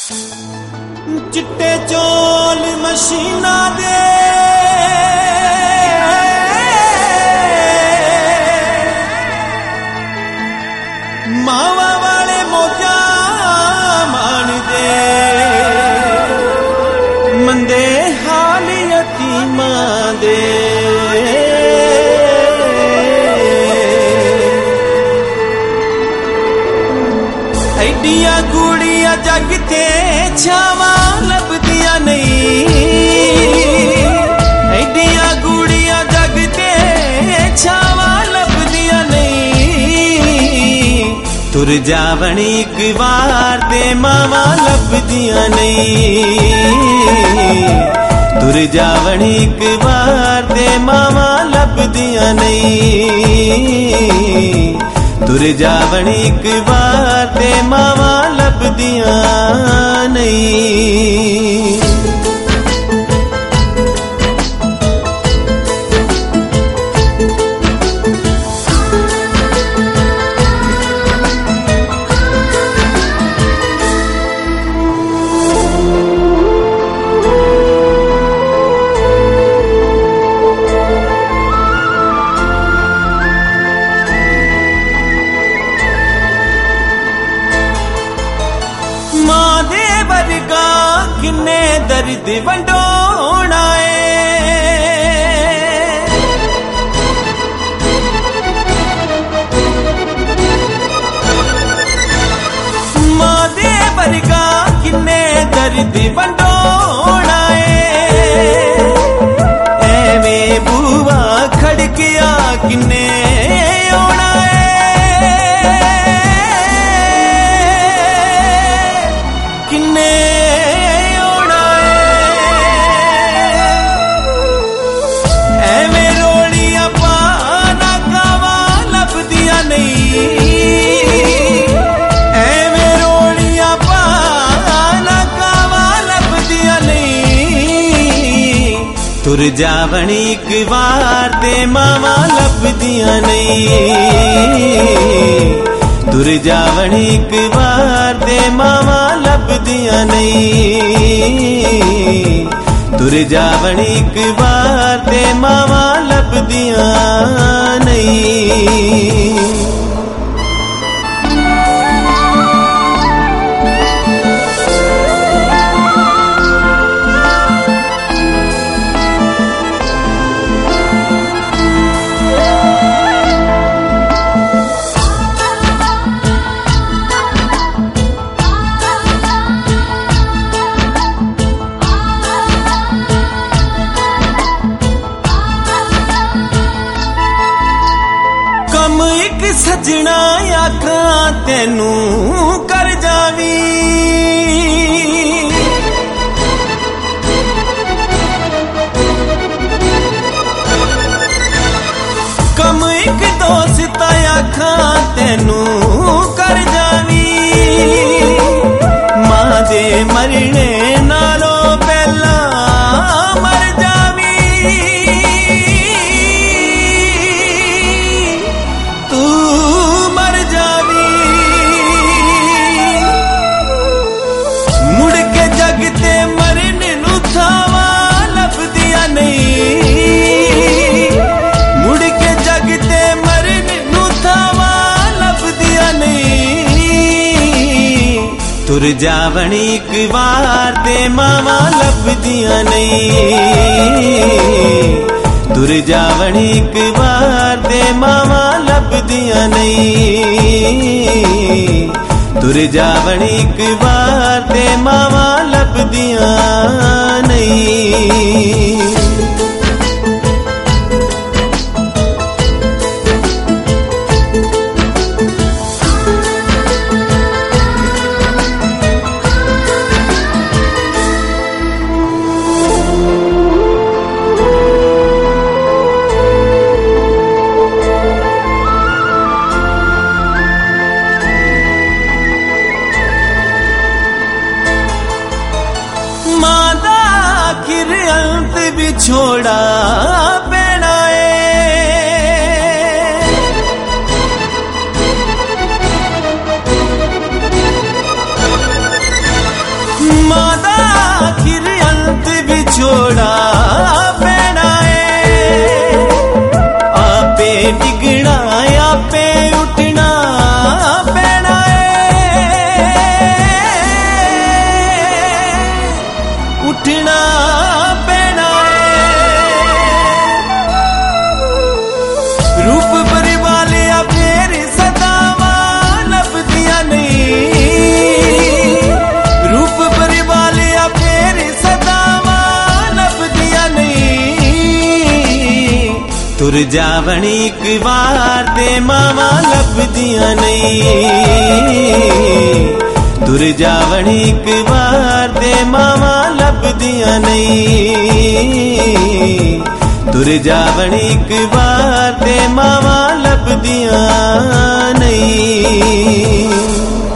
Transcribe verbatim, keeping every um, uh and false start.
चिट्टे चोल मशीना दे मावा वाले मोजा मान दे मंदे हाल यतीमां दे ऐडिया गुड़िया जग ते छावा लभदिया नहीं ऐडिया गुड़िया जग ते छावा लभदिया नहीं तुर जावण एक बार ते मावा लभदिया नहीं तुर जावण एक बार ते मावा लभदिया नहीं तुर जावण एक बार ते मावा लभदिया नहीं। किन्ने दर्द वंडोना मां दे वर्गा किन्ने दर्द वंडोना एवें बुआ खड़किया किन्ने ओना किन्ने तुर जावण एक बार ते मावा लभदिया नहीं तुर जावण एक बार ते मावा लभदिया नहीं तुर जावण एक बार ते मावा लभदिया नहीं। सजना आखा तेनू कर जावी कम एक दोस्त आखा तेनू कर जावी मां दे मरने नालों पहला मर जावी जगते मरने नू थावा लभदिया नहीं मुड़ के जगते मरने नू थावा लभदिया नहीं तुर जावण एक बार ते मावा लभदिया नहीं तुर जावण एक बार ते मावा लभदिया नहीं तुर जावण एक बार ते मावा लभदिया नहीं। छोड़ा पैना तुर जावण एक बार ते मावा लभदियां नहीं। तुर जावण एक बार ते मावा लभदियां नहीं। तुर जावण एक बार ते मावा लभदियां नहीं।